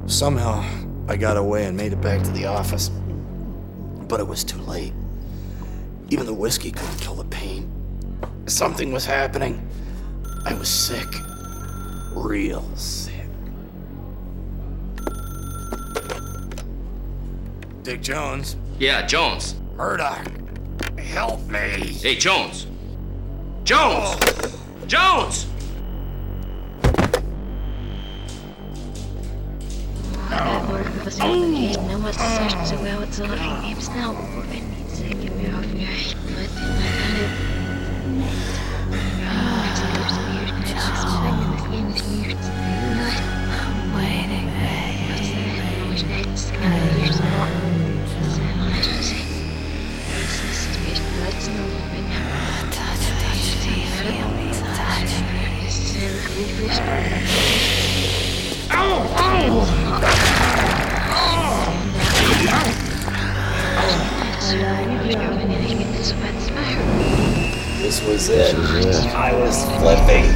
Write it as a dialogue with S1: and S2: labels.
S1: Somehow, I got away and made it back to the office. But it was too late. Even the whiskey couldn't kill the pain. Something was happening. I was sick. Real sick. Dick Jones.
S2: Yeah, Jones.
S1: Murdoch. Help me.
S2: Hey, Jones. Jones! Jones!
S1: This was it. I was flipping.